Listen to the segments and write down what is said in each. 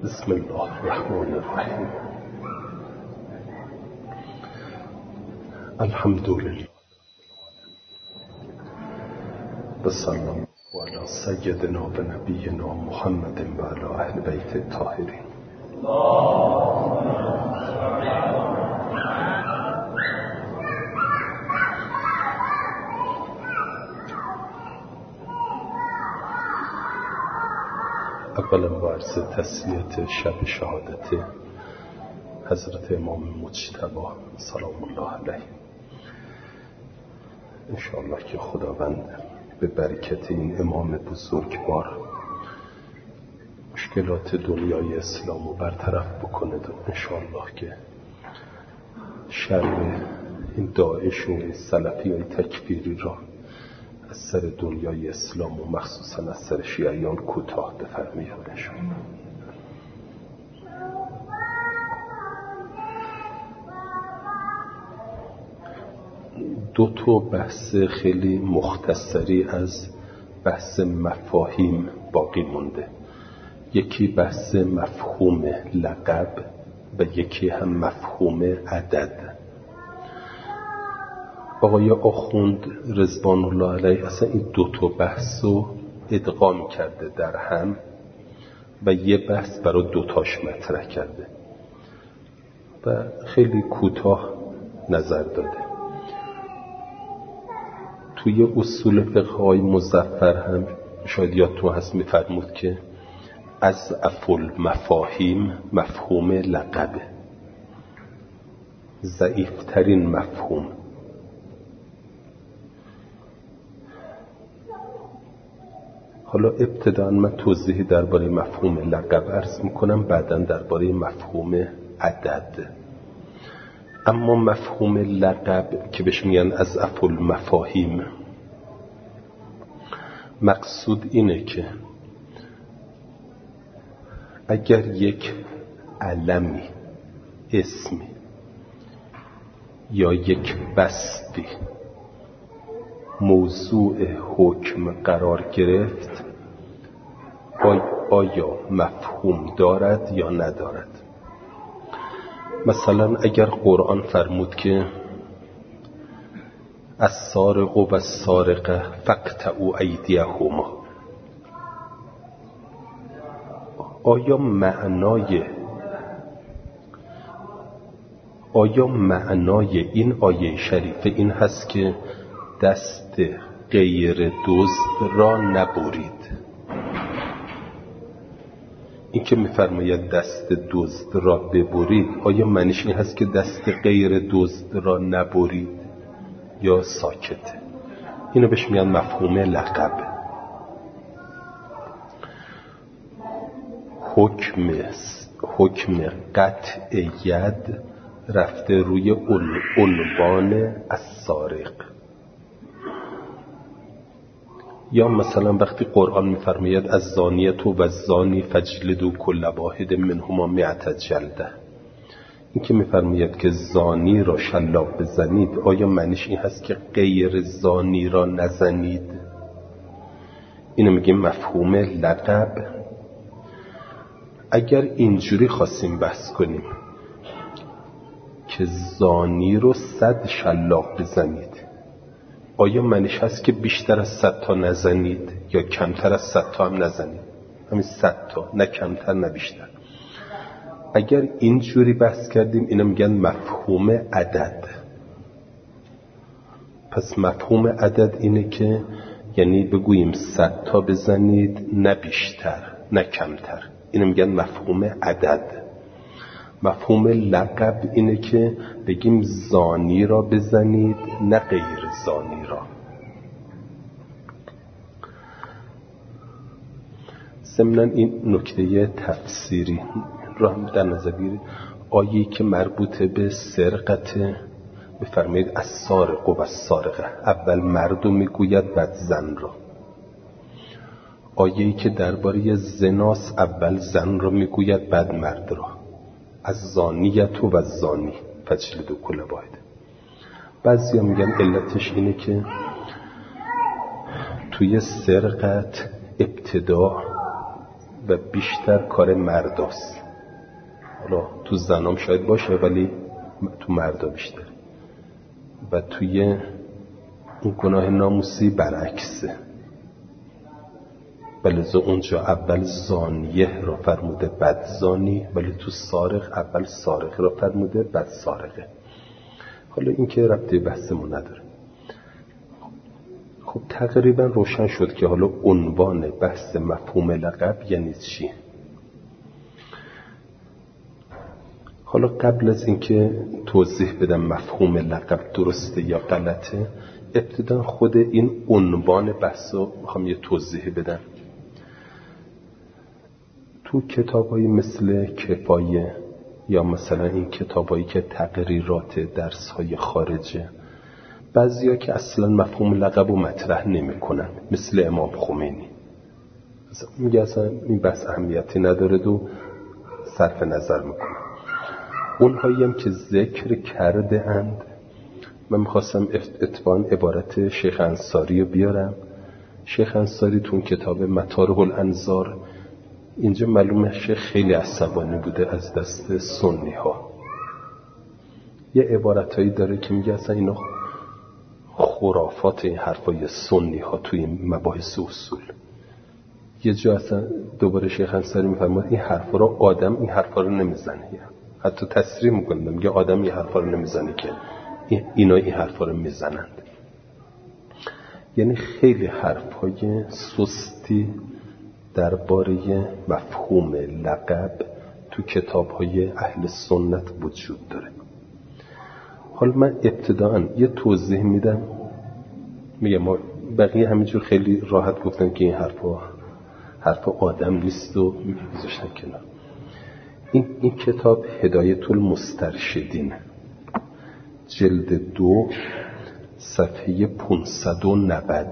بسم الله الرحمن الرحیم. الحمد لله و صلی الله علی سیدنا و نبینا محمد و علی اهل بیت الطاهرین. اولا با عرض تسلیت شب شهادت حضرت امام مجتبی سلام الله علیه، انشاءالله که خداوند به برکت این امام بزرگوار مشکلات دنیای اسلام رو برطرف بکنه و انشاءالله که شر این داعش و این سلفی های تکفیری را از سر دنیای اسلام و مخصوصا از سر شیعیان کوتاه بفرماید. دو تا بحث خیلی مختصری از بحث مفاهیم باقی مونده. یکی بحث مفهوم لقب و یکی هم مفهوم عدد. آقای آخوند رضوان الله علیه اصلا این دو تا بحث رو ادغام کرده در هم و یه بحث برای دوتاش مطرح کرده و خیلی کوتاه نظر داده. توی اصول فقه‌های مظفر هم شاید یادتون هست می‌فرمود که از افل مفاهیم مفهوم لقبه، ضعیفترین مفهوم. حالا ابتداً من توضیحی درباره مفهوم لقب عرض میکنم، بعداً درباره مفهوم عدد. اما مفهوم لقب که بهش میگن از افل مفاهیم، مقصود اینه که اگر یک علمی، اسمی یا یک وصفی موضوع حکم قرار گرفت، آیا مفهوم دارد یا ندارد؟ مثلا اگر قرآن فرمود که السارق و السارقه فاقطعوا ایدیهما، آیا معنای این آیه شریفه این هست که دست غیر دزد را نبرید؟ این که میفرماید دست دزد را ببرید، آیا معنیش این هست که دست غیر دزد را نبرید یا ساکته؟ اینو بهش میگن مفهوم لقب. حکم قطع ید رفته روی عنوان السارق. یا مثلا وقتی قرآن میفرماید از زانیت و زانی فجلدوا کل واحد منهما 100 جلده، این که میفرماید که زانی را شلاق بزنید، آیا معنیش این هست که غیر زانی را نزنید؟ اینو میگیم مفهوم لقب. اگر اینجوری خواستیم بحث کنیم که زانی رو 100 شلاق بزنید، آیا معنیش هست که بیشتر از 100 تا نزنید یا کمتر از 100 تا هم نزنید؟ همین 100 تا، نه کمتر نه بیشتر. اگر اینجوری بحث کردیم اینا میگن مفهوم عدد. پس مفهوم عدد اینه که یعنی بگوییم 100 تا بزنید نه بیشتر نه کمتر، اینو میگن مفهوم عدد. مفهوم لقب اینه که بگیم زانی را بزنید نه غیر زانی را. ضمناً این نکته تفسیری را هم در نظر بگیرید. آیه‌ای که مربوط به سرقت بفرمایید السارق و السارقه، اول مرد رو میگوید بعد زن را. آیه‌ای که درباره زناست، اول زن را میگوید بعد مرد را. از زانیت و زانی فجلدوا کل واحد. بعضیا میگن علتش اینه که توی سرقت ابتدا و بیشتر کار مرداست. حالا تو زنام شاید باشه ولی تو مردا بیشتر. و توی اون گناه ناموسی برعکسه. بلذا اونجا اول زانیه را فرموده بعد زانی، ولی تو سارق اول سارق را فرموده بعد سارقه. حالا این که ربطی بحثمون نداره. خب تقریبا روشن شد که حالا عنوان بحث مفهوم لقب یعنی چی. حالا قبل از اینکه توضیح بدم مفهوم لقب درسته یا غلطه، ابتدا خود این عنوان بحث رو میخوام یه توضیح بدم. تو کتابایی مثل کفایه یا مثلا این کتابایی که تقریرات درس‌های خارجه، بعضیا که اصلا مفهوم لقب رو مطرح نمی‌کنن، مثل امام خمینی میگه اصلا این بحث اهمیتی نداره و صرف نظر میکنه. اونهایی هم که ذکر کرده اند، من میخواستم اتباعاً عبارت شیخ انصاری رو بیارم. شیخ انصاری تو اون کتاب مطارق الانظار اینجا معلومه شیخ خیلی عصبانی بوده از دست سنی ها. یه عبارتایی داره که میگه اصلا اینا خرافات، این حرفای سنی ها توی این مباحث اصول. یه جا اصلا دوباره شیخ انصاری میفرماد این حرفا رو آدم این حرفا رو نمیزنه، حتی تصریح میکنه میگه آدم این حرفا رو نمیزنه که اینا این حرفا رو میزنند. یعنی خیلی حرفای سستی درباره مفهوم لقب تو کتاب‌های اهل سنت وجود داره. حالا من ابتداءً یه توضیح میدم، میگم ما بقیه همینجور خیلی راحت گفتن که این حرف آدم نیست و میذاشتن کنار. این کتاب هدایت المسترشدین جلد 2 صفحه 590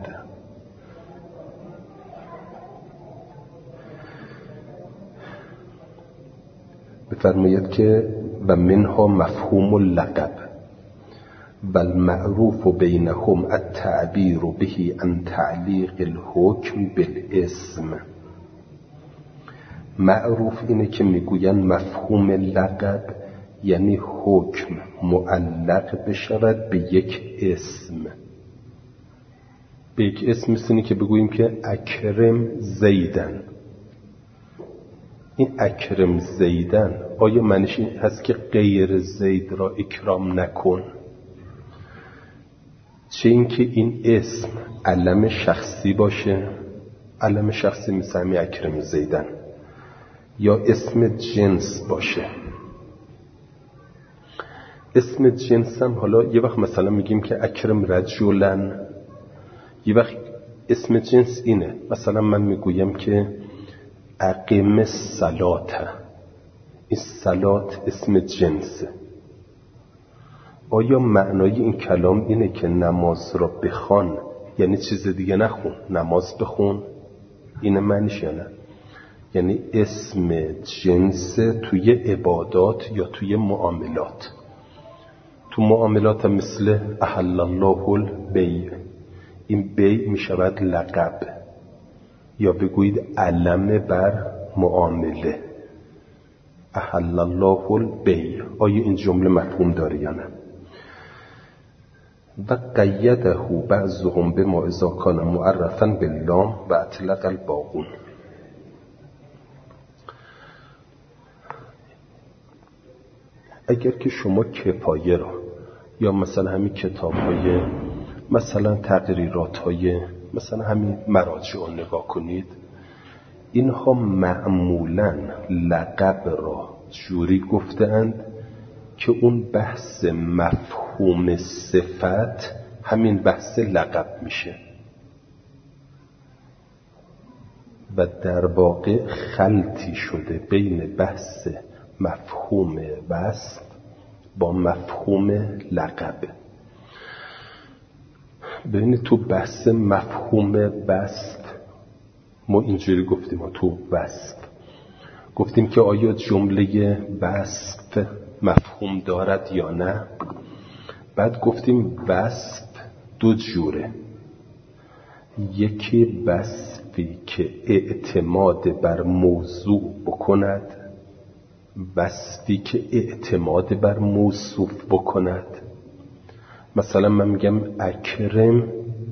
بفرماید که و منها مفهوم اللقب و المعروف بینهم التعبیر به عن تعلیق الحکم بالاسم. معروف اینه که میگوین مفهوم لقب یعنی حکم معلق بشود به یک اسم. به یک اسم مثل اینه که بگوییم که اکرم زیدن. این اکرم زیدن آیا معنیش این هست که غیر زید را اکرام نکن؟ چه اینکه این اسم علم شخصی باشه، علم شخصی مثل همین اکرم زیدن، یا اسم جنس باشه. اسم جنس هم حالا یه وقت مثلا میگیم که اکرم رجلن، یه وقت اسم جنس اینه، مثلا من میگویم که اقیم الصلاة، این صلات اسم جنسه. آیا معنای این کلام اینه که نماز را بخوان یعنی چیز دیگه نخون، نماز بخون؟ اینه معنیش یا نه؟ یعنی اسم جنس توی عبادات یا توی معاملات. تو معاملات مثل احل الله البیع، این بیع میشود لقب، یا بگویید علم بر معامله. احل الله البیع، آیا این جمله مفهوم داره یا نه؟ و قیده بعضهم بما اذا کان معرفا باللام و اطلق الباقون. اگر که شما کفایه را یا مثلا همین کتاب‌های مثلا تقریرات‌های مثلا همین مراجع رو نگاه کنید، اینها معمولاً لقب را جوری گفتند که اون بحث مفهوم صفت همین بحث لقب میشه و در واقع خلطی شده بین بحث مفهوم وصف با مفهوم لقب. ببینید تو بحث مفهوم وصف ما اینجوری گفتیم، تو وصف گفتیم که آیا جمله وصف مفهوم دارد یا نه. بعد گفتیم وصف دو جوره، یکی وصف وصفی که اعتماد بر موضوع بکند، وصفی که اعتماد بر موصوف بکند. مثلا من میگم اکرم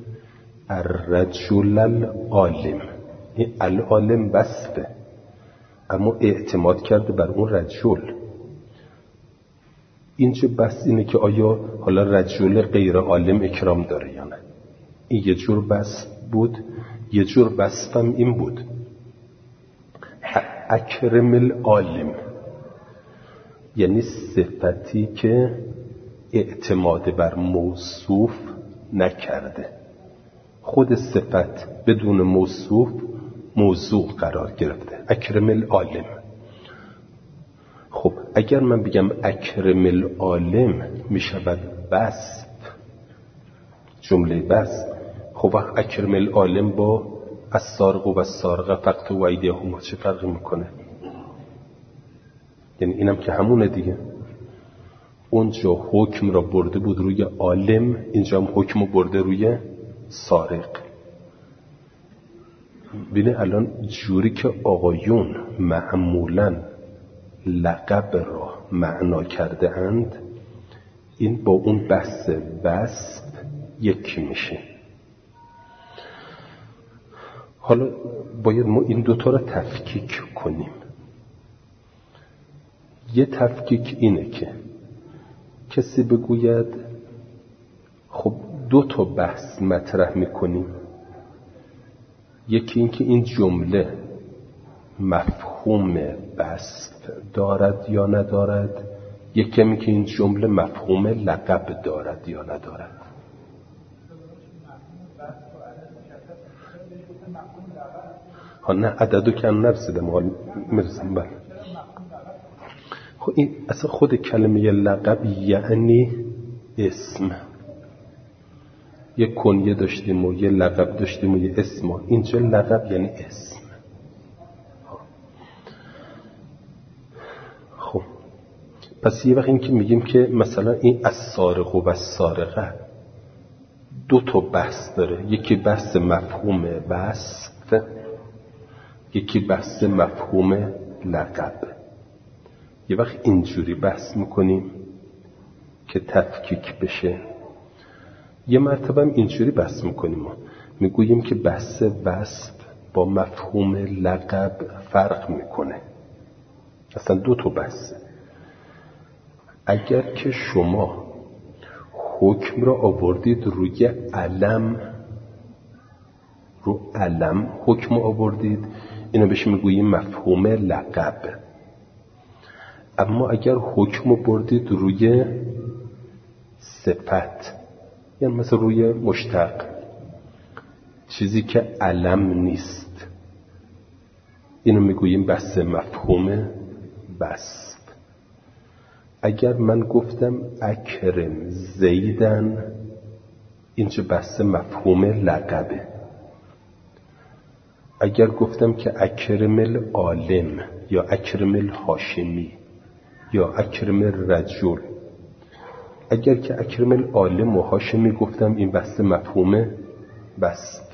الرجل العالم، این العالم وصفه، اما اعتماد کرده بر اون رجل. اینجا بس اینه که آیا حالا رجل غیر عالم اکرام داره یا نه. این یه جور وصف بود. یه جور وصفم این بود، اکرم العالم، یعنی صفتی که اعتماد بر موصوف نکرده، خود صفت بدون موصوف موضوع قرار گرفته. اکرم العالم. خب اگر من بگم اکرم العالم میشود وصف، جمله وصف. خب اکرم العالم با السارق و السارقه فقطعوا ایدیهما چه فرقی میکنه؟ یعنی اینم که همونه دیگه. اونجا حکم را برده بود روی عالم، اینجا هم حکم رو برده روی سارق. ببینه الان جوری که آقایون معمولاً لقب را معنا کرده اند، این با اون بحث وصف یکی میشه. حالا باید ما این دوتا را تفکیک کنیم. یه تفکیک اینه که کسی بگوید خب دو تا بحث مطرح میکنیم، یکی این که این جمله مفهوم وصف دارد یا ندارد، یکی این که این جمله مفهوم لقب دارد یا ندارد. نه عددو که هم نرسیدم میرسم. بله خب این اصلا خود کلمه لقب یعنی اسم. یه کنیه داشتیم و یه لقب داشتیم و یه اسم. اینجا لقب یعنی اسم. خب پس یه وقت این که میگیم که مثلا این السارق و السارقه دو تا بحث داره، یکی بحث مفهوم وصف، یکی بحث مفهوم لقب. یه وقت اینجوری بحث میکنیم که تفکیک بشه. یه مرتبه هم اینجوری بحث میکنیم، میگوییم که بحث وصف با مفهوم لقب فرق میکنه. اصلا دو تا بحث. اگر که شما حکم را آوردید روی علم، رو علم حکم آوردید، اینو بهش میگوییم مفهوم لقب. اما اگر حکم بردید روی صفت، یعنی مثلا روی مشتق، چیزی که علم نیست، اینو میگوییم بحث مفهوم وصف. اگر من گفتم اکرم زیدن، اینجا بحث مفهوم لقبه. اگر گفتم که اکرم العالم یا اکرم الهاشمی یا اکرم الرجل، اگر که اکرم العالم و هاشمی گفتم، این بحث مفهوم وصف.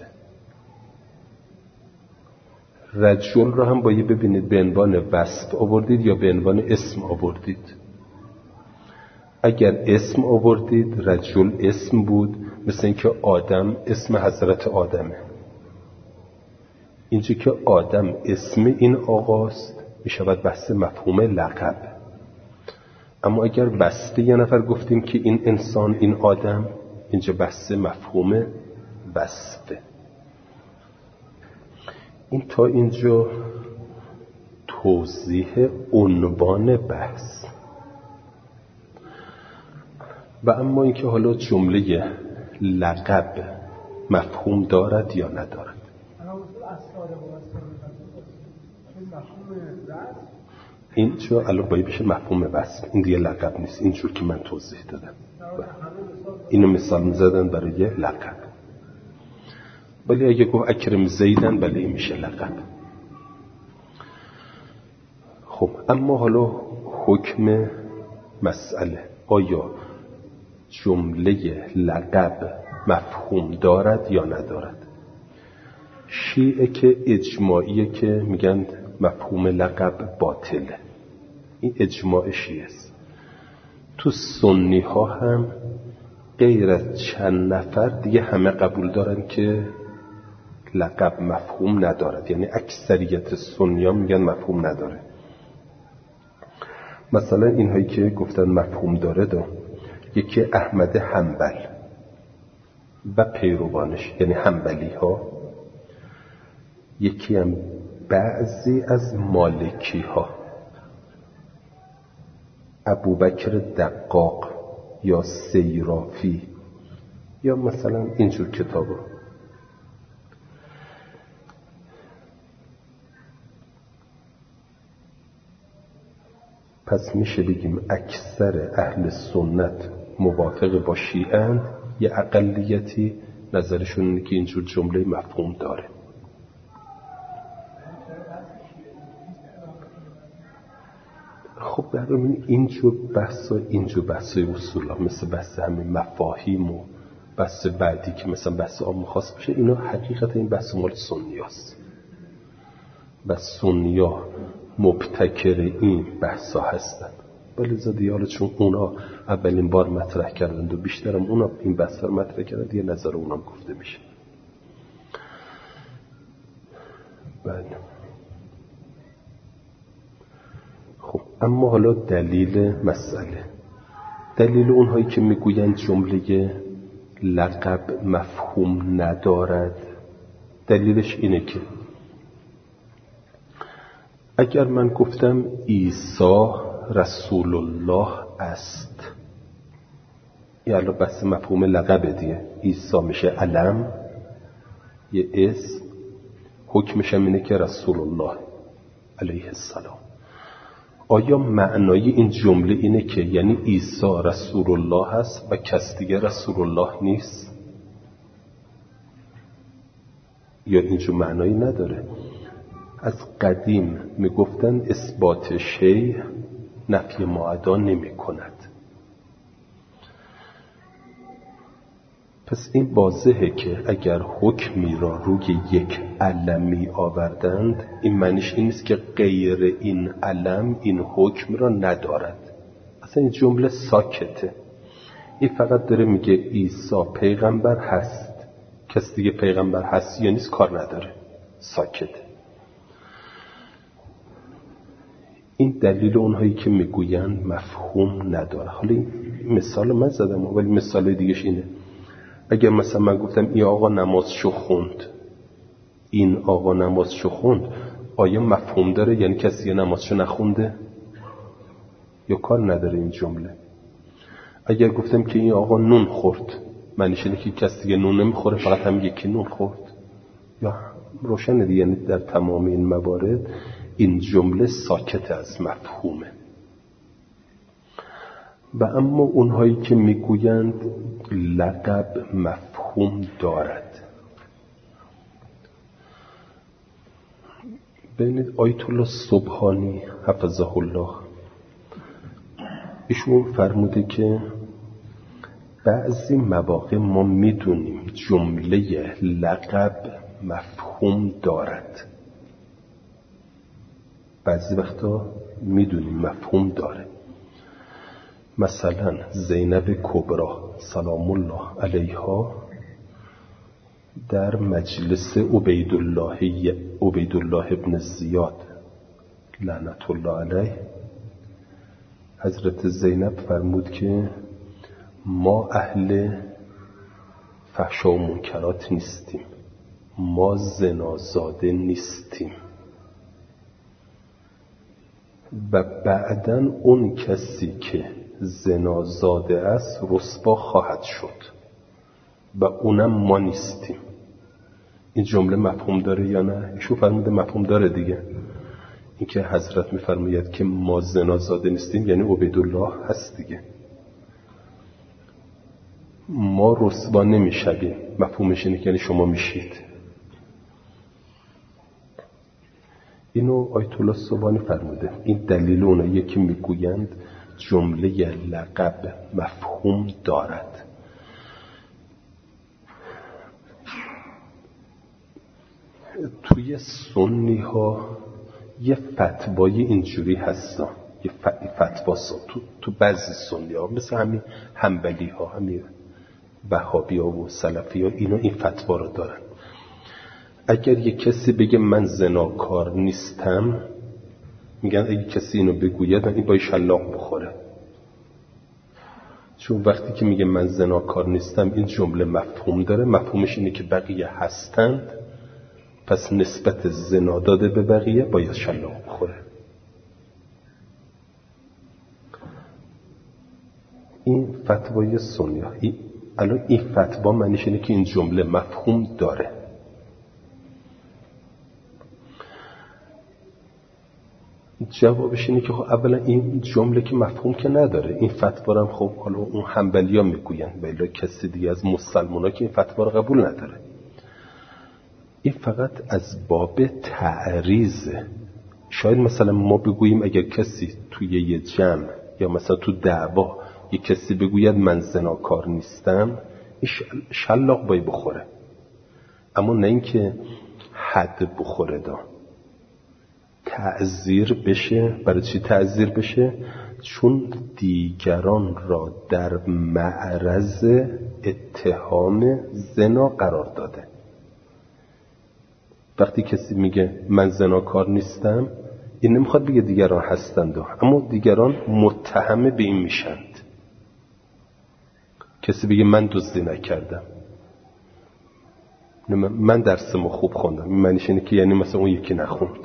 رجل را هم باید ببینید به عنوان وصف آوردید یا به عنوان اسم آوردید. اگر اسم آوردید رجل اسم بود، مثل اینکه آدم اسم حضرت آدمه. اینجا که آدم اسم این آقاست، میشود بحث مفهوم لقب. اما اگر بسته یه نفر گفتیم که این انسان، این آدم، اینجا بحث مفهوم وصفه. این تا اینجا توضیح عنوان بحث. و اما اینکه حالا جمله لقب مفهوم دارد یا ندارد. این چه الان باید بشه مفهوم وصف، این دیگه لقب نیست، اینجور که من توضیح دادم. اینو مثال میزدن برای لقب. ولی اگه گفت اکرم زیدن، بله این میشه لقب. خب اما حالا حکم مسئله، آیا جمله لقب مفهوم دارد یا ندارد؟ شیعه که اجماعیه که میگن مفهوم لقب باطله. این اجماع شیعه است. تو سنی ها هم غیر از چند نفر دیگه همه قبول دارن که لقب مفهوم ندارد، یعنی اکثریت سنی ها میگن مفهوم نداره. مثلا اینهایی که گفتن مفهوم داره یکی احمد حنبل و پیروانش یعنی حنبلی ها، یکی هم بعضی از مالکی ها، ابوبکر دقاق یا سیرافی یا مثلا اینجور کتابا. پس میشه بگیم اکثر اهل سنت موافق با شیعه‌اند، یه اقلیتی نظرشون اینه که اینجور جمله مفهوم داره. خب برای اینجور بحثای اصولا مثل بحث همین مفاهیم و بحث بعدی که مثلا بحث عام خاص بشه، اینا حقیقت این بحث مال سنی هست و سنی ها مبتکر این بحثا هستن. ولی زدیاله چون اونا اولین بار مطرح کردند و بیشترم اونا این بحثا رو مطرح کردند، یه نظر اونام گفته میشه. بله. خب اما حالا دلیل مسئله، دلیل اونهایی که میگویند جمله لقب مفهوم ندارد، دلیلش اینه که اگر من گفتم عیسی رسول الله است، یعنی بس مفهوم لقب دیگه، عیسی میشه علم یه اسم، حکمش هم اینه که رسول الله علیه السلام. آیا معنای این جمله اینه که یعنی عیسی رسول الله هست و کس دیگه رسول الله نیست؟ یا اینجور معنایی نداره؟ از قدیم میگفتن اثبات شیء نفی معدا نمی کند. پس این واضحه که اگر حکمی را روی یک علمی آوردند، این معنیش این نیست که غیر این علم این حکم را ندارد. اصلا این جمله ساکته. این فقط داره میگه عیسی پیغمبر هست، کس دیگه پیغمبر هست یا نیست کار نداره، ساکته. این دلیل اونهایی که میگویند مفهوم نداره. حالا این مثال من زدم ولی مثال دیگهش اینه. اگر مثلا من گفتم این آقا نمازشو خوند، این آقا نمازشو خوند، آیا مفهوم داره؟ یعنی کسی یه نمازشو نخونده یا کار نداره این جمله؟ اگر گفتم که این آقا نون خورد، معنیش اینه که کسی دیگه نون نمیخوره، فقط هم یکی نون خورد؟ یا روشنه دیگه. یعنی در تمام این موارد این جمله ساکت از مفهومه. و اما اونهایی که میگویند لقب مفهوم دارد، ببینید آیت الله سبحانی حفظه الله ایشون فرموده که بعضی مواقع ما میدونیم جمله لقب مفهوم دارد، بعضی وقتا میدونیم مفهوم داره. مثلا زینب کبری سلام الله علیها در مجلس عبیدالله ابن زیاد لعنت الله علیه، حضرت زینب فرمود که ما اهل فحشا و منکرات نیستیم، ما زنازاده نیستیم. و بعداً اون کسی که زنازاده است رسوا خواهد شد و اونم ما نیستیم. این جمله مفهوم داره یا نه؟ ایشون فرموده مفهوم داره دیگه. این که حضرت میفرماید که ما زنازاده نیستیم یعنی عبیدالله هست دیگه. ما رسوا نمیشویم، مفهومش اینه که یعنی شما میشید. اینو آیت الله سبحانی فرموده. این دلیل اوناییه که میگویند جمله لقب مفهوم دارد. توی سنی ها یه فتوای اینجوری هستن، یه فتوا تو بعضی سنی ها مثل همین حنبلی ها، همین وهابی ها و سلفی ها، اینا این فتوا رو دارن. اگر یه کسی بگه من زناکار نیستم، میگن اگه کسی اینو بگوید این باید شلاق بخوره. چون وقتی که میگه من زناکار نیستم این جمله مفهوم داره، مفهومش اینه که بقیه هستند، پس نسبت زنا داده به بقیه باید شلاق بخوره. این فتوای سنی. الان این فتوا معنیش اینه که این جمله مفهوم داره. جوابش اینه که خب اولا این جمله که مفهوم که نداره، این فتوا هم خب حالا اون حنبلیا میگوین، ولی کسی دیگه از مسلمونا که این فتوا رو قبول نداره. این فقط از باب تعریضه. شاید مثلا ما بگوییم اگر کسی توی یه جمع یا مثلا تو دعوا یه کسی بگوید من زناکار نیستم، این شلاق باید بخوره، اما نه اینکه حد بخوره، تعذیر بشه. برای چی تعذیر بشه؟ چون دیگران را در معرض اتهام زنا قرار داده. وقتی کسی میگه من زناکار نیستم، این نمیخواد بگه دیگران هستند، اما دیگران متهم به این میشند. کسی بگه من دزدی نکردم، من درسمو خوب خوندم، این معنیش اینه که یعنی مثلا اون یکی نخوند.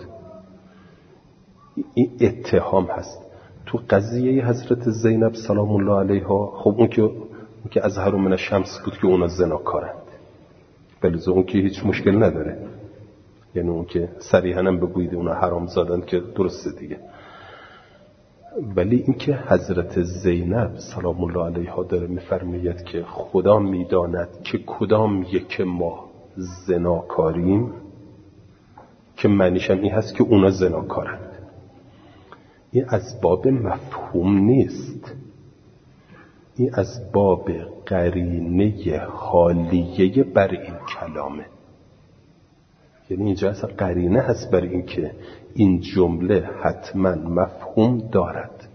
این اتهام هست. تو قضیه حضرت زینب سلام الله علیها، خب اون که اظهر من الشمس بود که اونا زناکارند، ولی اون که هیچ مشکل نداره، یعنی اون که صریحاً هم بگوید اونا حرام زادن که درسته دیگه. ولی این که حضرت زینب سلام الله علیها داره میفرماید که خدا میداند که کدام یک ما زناکاریم، که معنیش هم این هست که اونا زناکارند. این از باب مفهوم نیست، این از باب قرینه حالیه بر این کلامه. یعنی اینجا اصلا قرینه هست بر این که این جمله حتما مفهوم دارد،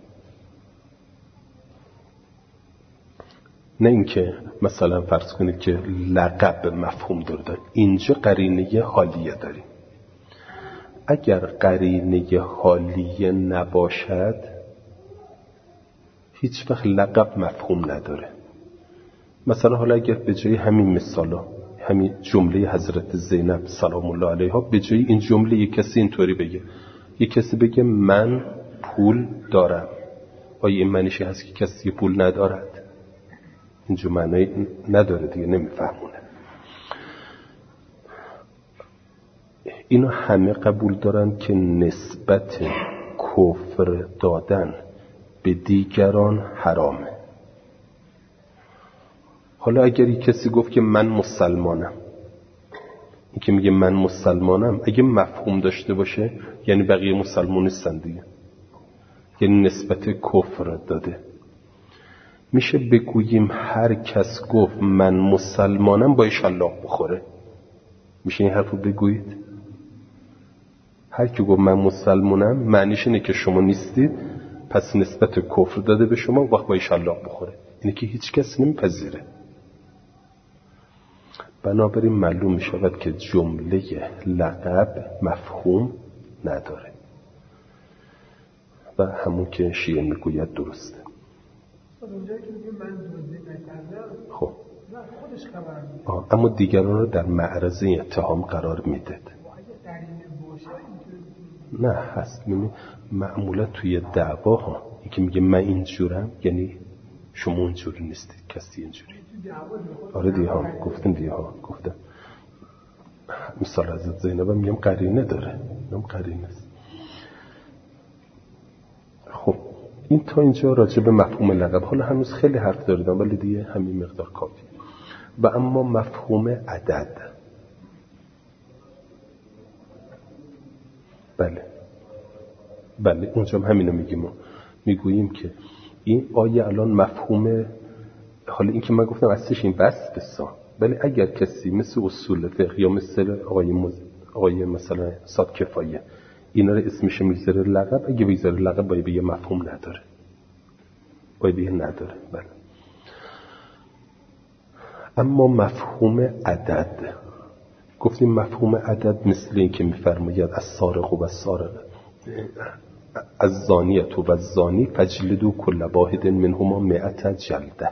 نه اینکه مثلا فرض کنید که لقب مفهوم داره. اینجا قرینه حالیه داریم. اگر قرینه حالیه نباشد هیچ وقت لقب مفهوم نداره. مثلا حالا اگر به جای همین مثالا، همین جمله حضرت زینب سلام الله علیها، به جای این جمله یک کسی اینطوری بگه، یک کسی بگه من پول دارم، آیا این معنیش هست که کسی پول ندارد؟ اینجا معنی نداره دیگه، نمیفهمونه. اینو همه قبول دارن که نسبت کفر دادن به دیگران حرامه. حالا اگر یک کسی گفت که من مسلمانم، این که میگه من مسلمانم اگه مفهوم داشته باشه یعنی بقیه مسلمان نیستن دیگه، یعنی نسبت کفر داده. میشه بگوییم هر کس گفت من مسلمانم باید شلاق بخوره؟ میشه این حرفو بگویید؟ هر کی گفت من مسلمانم معنیش اینه که شما نیستید، پس نسبت کفر داده به شما، وقت باید شلاق بخوره. اینه که هیچ کس نمیپذیره. بنابراین معلوم میشود که جمله لقب مفهوم نداره و همون که شیعه میگوید درسته. اونجایی که میگه من دزدی نکردم، خب خودش خبر میده، اما دیگران رو در معرض اتهام قرار میده. نه هست، معمولا توی دعواها این که میگه من اینجورم یعنی شما اونجوری نیستید، کسی اینجوری. آره دیگه ها گفتن دیگه ها گفتن. مثال حضرت زینب هم میگم قرینه داره، میگم قرینه است. خب این تا اینجا راجع به مفهوم لقب. حالا هنوز خیلی حرف داردم ولی دیگه همین مقدار کافی. و اما مفهوم عدد، بله اونجا هم همینو میگیم. ما میگوییم که این آیه الان مفهوم، حالا این که من گفتم اصلش این بس بسا، ولی اگر کسی مثل اصول فقه یا مثل آقای آقای مثلا صاد کفایه، اینا رو اسمش میذاره لقب. اگه بذاره لقب باید به مفهوم نداره، باید به نداره. بله. اما مفهوم عدد، گفتیم مفهوم عدد مثل این که میفرماید از سارق و سارقه از زانیت و زانی فجلدو کل واحد منهما 100 جلده.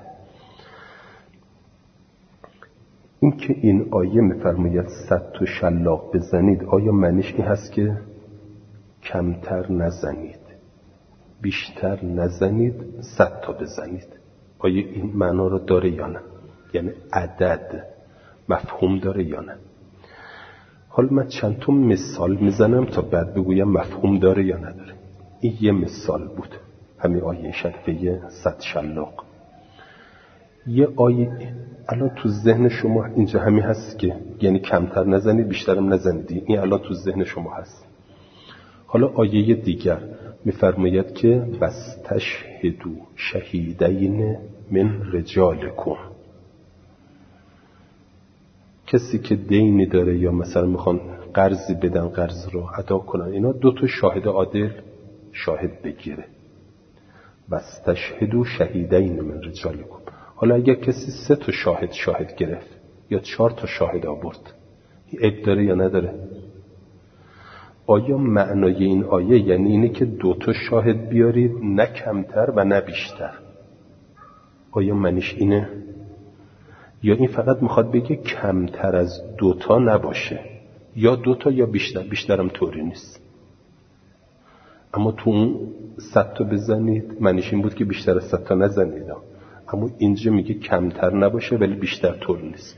این که این آیه میفرماید 100 تا شلاق بزنید، آیا معنیش این هست که کمتر نزنید، بیشتر نزنید، 100 تا بزنید؟ آیا این معنا رو داره یا نه؟ یعنی عدد مفهوم داره یا نه؟ حالا من چند تا مثال میزنم تا بعد بگویم مفهوم داره یا نداره. این یه مثال بود، همین آیه شریفه 100 شلاق. یه آیه الان تو ذهن شما اینجا همین هست که یعنی کمتر نزنید بیشترم نزنید، این الان تو ذهن شما هست. حالا آیه دیگر میفرماید که واستشهدوا شهیدین من رجالکم. کسی که دینی داره یا مثلا میخوان قرضی بدن، قرض رو ادا کنن، اینا 2 تا شاهد عادل شاهد بگیره. واستشهدوا شهیدین من رجالکم. حالا اگر کسی 3 تا شاهد گرفت یا 4 تا شاهد آورد، عیب داره یا نداره؟ آیا معنای این آیه یعنی اینه که 2 تا شاهد بیارید، نه کمتر و نه بیشتر؟ آیا معنیش اینه؟ یا این فقط میخواد بگه کمتر از 2 تا نباشه، یا 2 تا یا بیشتر، بیشترم طوری نیست. اما تو اون 100 تا بزنید معنیش این بود که بیشتر از 100 تا نزنید. اما اینجا میگه کمتر نباشه ولی بیشتر طور نیست.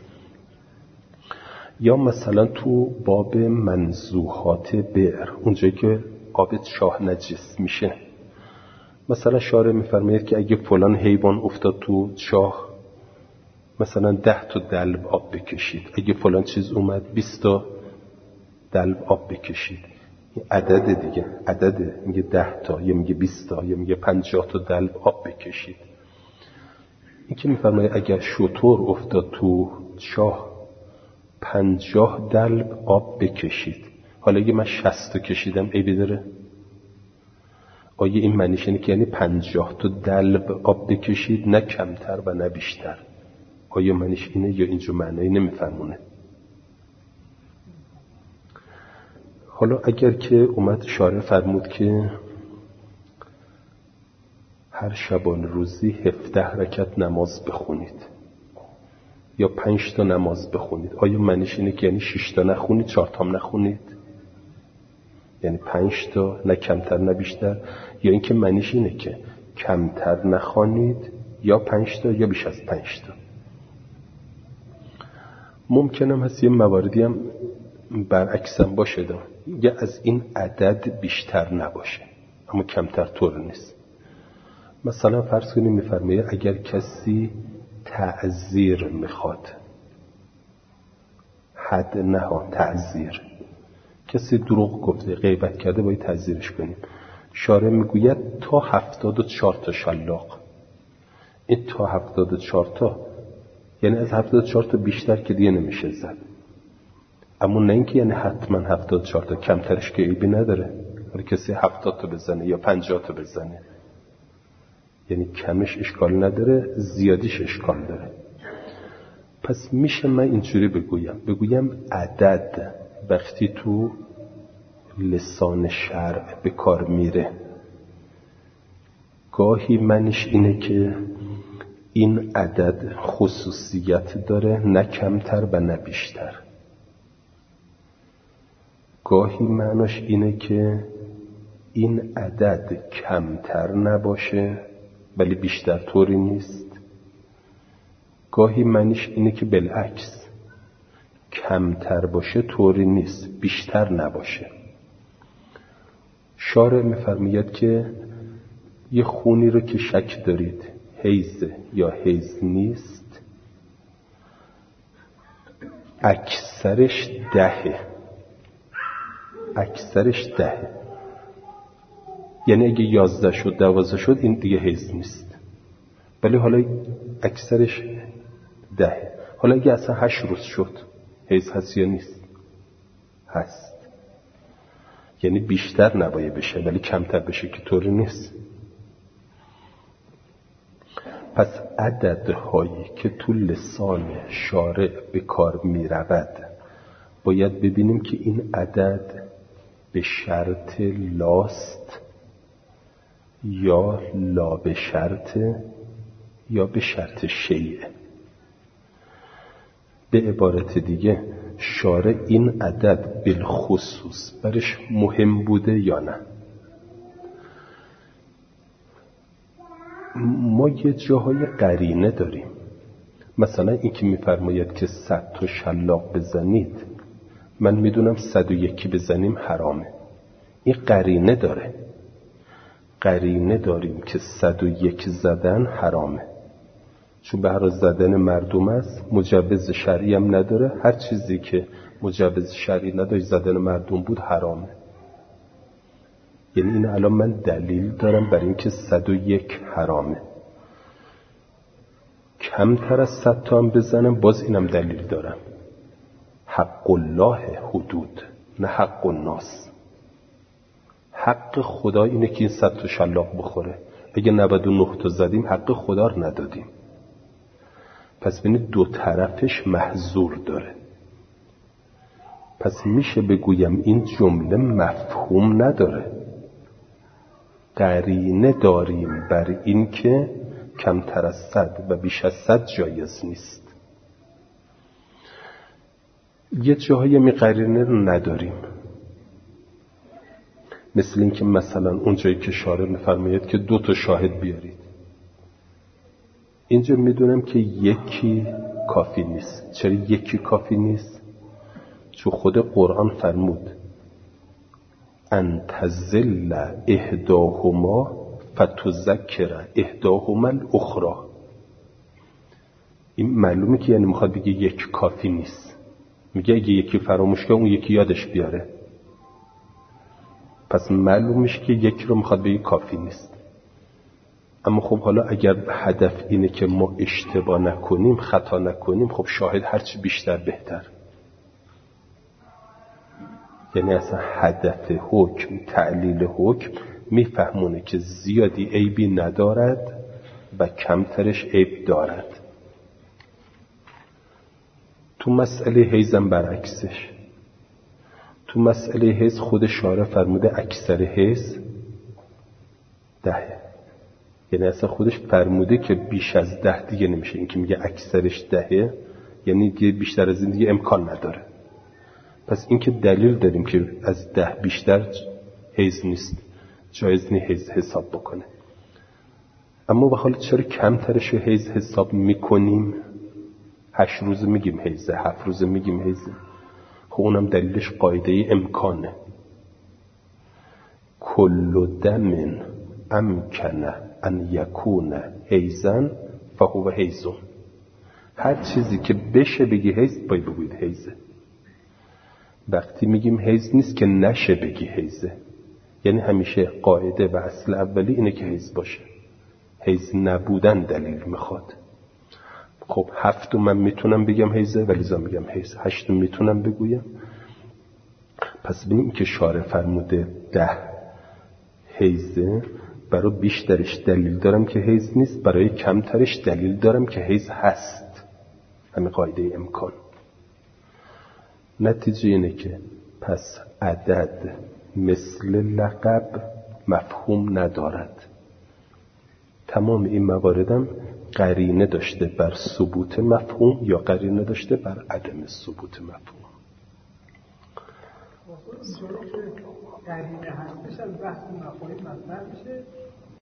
یا مثلا تو باب منزوحات بئر، اونجایی که آب چاه نجس میشه، مثلا شارع میفرماید که اگه فلان حیوان افتاد تو چاه مثلا 10 تا دلو آب بکشید، اگه فلان چیز اومد 20 تا دلو آب بکشید. این عدد دیگه، عدده، میگه 10 تا یا میگه 20 تا یا میگه 50 تا دلو آب بکشید. این که میفرماید اگر شتر افتاد تو چاه 50 دلو آب بکشید. حالا اگه من 60 تا کشیدم عیبی داره؟ آیا این معنیش اینه که یعنی 50 تا دلو آب بکشید، نه کمتر و نه بیشتر؟ آیا معنیش اینه یا اینجا معنی نمیفرمونه؟ حالا اگر که اومد شارع فرمود که هر شبان روزی 17 رکعت نماز بخونید یا 5 تا نماز بخونید، آیا معنیش اینه که یعنی 6 تا نخونید 4 تا نخونید؟ یعنی 5 تا، نه کمتر نه بیشتر؟ یا اینکه معنیش اینه که کمتر نخونید یا 5 تا یا بیش از 5 تا؟ ممکنم هست یه مواردی هم برعکسم باشه، یا از این عدد بیشتر نباشه اما کمتر طور نیست. مثلا فرض کنیم میفرمایه اگر کسی تعزیر میخواد، حد نه تعزیر، کسی دروغ گفته، غیبت کرده، باید تعزیرش کنیم. شارع میگوید تا 74 تا شلاق. این تا 74 تا یعنی از 74 تا بیشتر که دیگه نمیشه زد. اما نه اینکه یعنی حتما 74 تا، کمترش که عیبی نداره. ولی کسی 70 تا بزنه یا 50 تا بزنه، یعنی کمش اشکال نداره، زیادیش اشکال داره. پس میشه من اینجوری بگویم عدد وقتی تو لسان شرع به کار میره، گاهی منش اینه که این عدد خصوصیت داره، نه کمتر و نه بیشتر. گاهی معناش اینه که این عدد کمتر نباشه ولی بیشتر طوری نیست. گاهی معنیش اینه که بالعکس، کمتر باشه طوری نیست، بیشتر نباشه. شارع میفرماید که یه خونی رو که شک دارید حیض یا حیض نیست، اکثرش 10، اکثرش 10، یعنی اگه 11 شد 12 شد این دیگه حیض نیست. ولی حالا اکثرش 10. حالا اگه اصلا 8 روز شد حیض هست یا نیست؟ هست. یعنی بیشتر نباید بشه ولی کمتر بشه که طوری نیست. پس عددهایی که تو لسان شارع به کار می رود باید ببینیم که این عدد به شرط لاست یا لا به شرط یا به شرط شیعه. به عبارت دیگه شارع این عدد بالخصوص برش مهم بوده یا نه. ما یه جاهای قرینه داریم، مثلا این که میفرماید که 100 تا شلاق بزنید، من میدونم 101 بزنیم حرامه. این قرینه داره، قرینه داریم که 101 زدن حرامه، چون به هر زدن مردم است، مجوز شرعی هم نداره. هر چیزی که مجوز شرعی نداشت زدن مردم بود حرامه. یعنی این الان من دلیل دارم برای اینکه 101 حرامه. کمتر از 100 تا هم بزنم باز اینم دلیل دارم. حق الله حدود، نه حق الناس. حق خدا اینه که این 100 تا شلاق بخوره. اگه 99 تا زدیم حق خدا رو ندادیم. پس ببینید دو طرفش محظور داره. پس میشه بگویم این جمله مفهوم نداره. قرینه داریم بر این که کمتر از 100 و بیش از 100 جایز نیست. یه جاهای می قرینه رو نداریم، مثل این که مثلا اون جایی که شارع میفرماید که 2 تا شاهد بیارید، اینجا میدونم که یکی کافی نیست. چرا یکی کافی نیست؟ چون خود قرآن فرمود ان تزل احداهما فتذکر احداهما الاخری. این معلومه که یعنی میخواد بگه یک کافی نیست. میگه اگه یکی فراموش کنه اون یکی یادش بیاره. پس معلومش که یکی رو میخواد بگه کافی نیست. اما خب حالا اگر هدف اینه که ما اشتباه نکنیم، خطا نکنیم، خب شاهد هرچی بیشتر بهتر. یعنی اصلا هدف حکم، تعلیل حکم میفهمونه که زیادی عیبی ندارد و کمترش عیب دارد. تو مسئله حیزم برعکسش. تو مسئله حیز خود شارع فرموده اکثر حیز 10. یعنی اصلا خودش فرموده که بیش از 10 دیگه نمیشه. این که میگه اکثرش 10 یعنی دیگه بیشتر از این دیگه امکان نداره. پس این که دلیل داریم که از 10 بیشتر حیز نیست، جایز نیست حیز حساب بکنه. اما بخاطر چرا کمترش حیز حساب میکنیم؟ 8 روز میگیم حیزه، 7 روز میگیم حیزه. خب اونم دلیلش قاعده امکانه. کل دم امکن ان یکون حیزن فهو حیزون. هر چیزی که بشه بگی حیز باید بگوید حیزه. وقتی میگیم حیز نیست که نشه بگی حیزه. یعنی همیشه قاعده و اصل اولی اینه که حیز باشه. حیز نبودن دلیل میخواد. خب 7 من میتونم بگم حیزه ولی زا میگم حیز. 8 میتونم بگویم. پس ببینیم که شارع فرموده 10 حیزه، برای بیشترش دلیل دارم که حیز نیست، برای کمترش دلیل دارم که حیز هست. همین قاعده امکان. نتیجه اینه که پس عدد مثل لقب مفهوم ندارد. تمام این مواردم قرینه داشته بر ثبوت مفهوم یا قرینه داشته بر عدم ثبوت مفهوم. قرینه هستش از بحث مفاهیم مطرح میشه